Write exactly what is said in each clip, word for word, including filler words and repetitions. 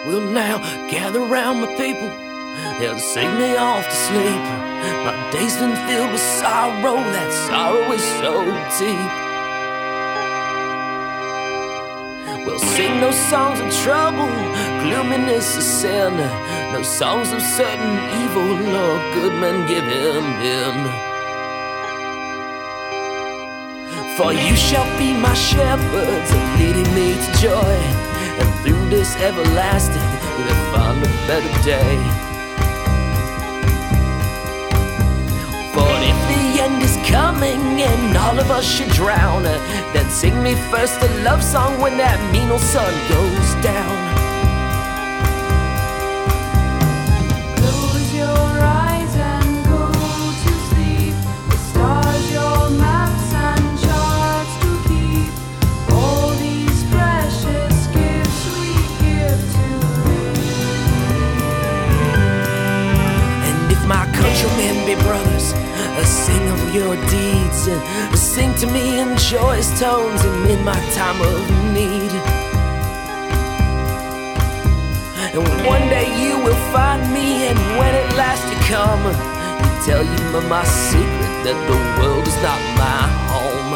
will now gather round my people and sing me off to sleep. My day's been filled with sorrow, that sorrow is so deep. We'll sing no songs of trouble, gloominess of sin, no songs of certain evil, Lord, good men give him in. For you shall be my shepherds, leading me to joy, and through this everlasting we'll find a better day. For if the end is coming and all of us should drown, then sing me first a love song when that mean old sun goes down. Close your eyes and go to sleep. The stars, your maps and charts to keep. All these precious gifts we give to thee. And if my countrymen be brothers, sing of your deeds, and sing to me in joyous tones and in my time of need. And one day you will find me, and when at last you come, you tell you my secret that the world is not my home.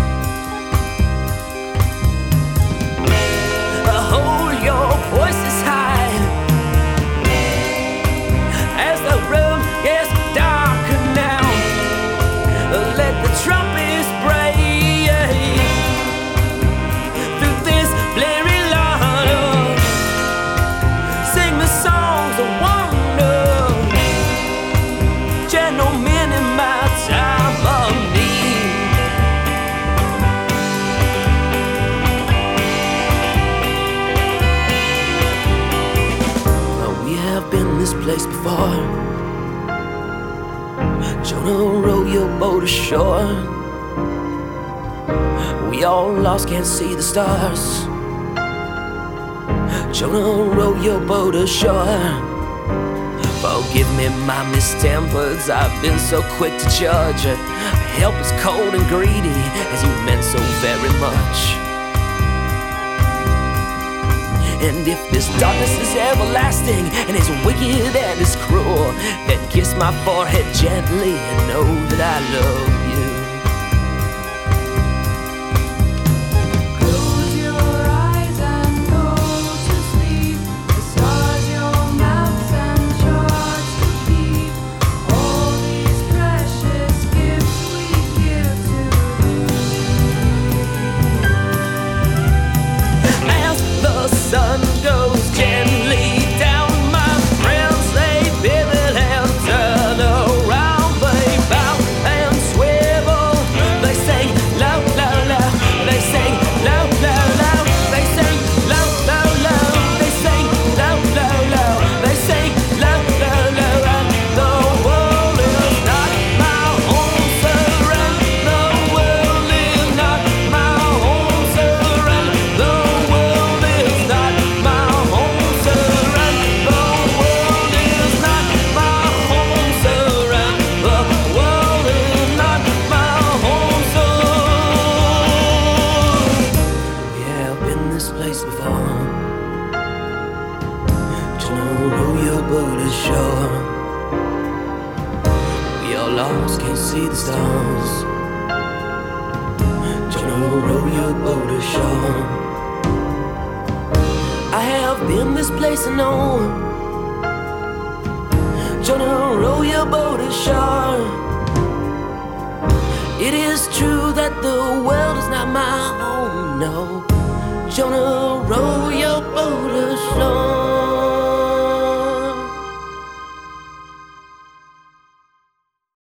Hold your voices high as the room gets darker now. Let the trumpets break through this blurry light. Sing the songs of wonder, gentlemen in my time of need. Now we have been this place before. Jonah, row your boat ashore. We all lost, can't see the stars. Jonah, row your boat ashore. Forgive me my mistempers, I've been so quick to judge. Helpless, cold and greedy, as you meant so very much. And if this darkness is everlasting and is wicked and is cruel, then kiss my forehead gently and know that I love you. Close your eyes and go to sleep. The stars, your maps and charts to keep. All these precious gifts we give to thee. As the sun goes gently down, my friends, they pivot and turn around. They bow and swivel. They sing loud, loud, loud. They sing loud, loud, loud. They sing loud, loud, loud. They sing loud, loud, loud. They sing loud, loud, loud. And the world is not my home, sir. And the world is not my home, sir. And the world is not my home, sir. And the world is not my home, sir. And the world is not my home, sir. Yeah, I've been this place before. Jonah, row your boat ashore. We are lost, can't see the stars. Jonah, row your boat ashore. I have been this place, I know. Jonah, row your boat ashore. It is true that the world is not my home, no. Jonah, row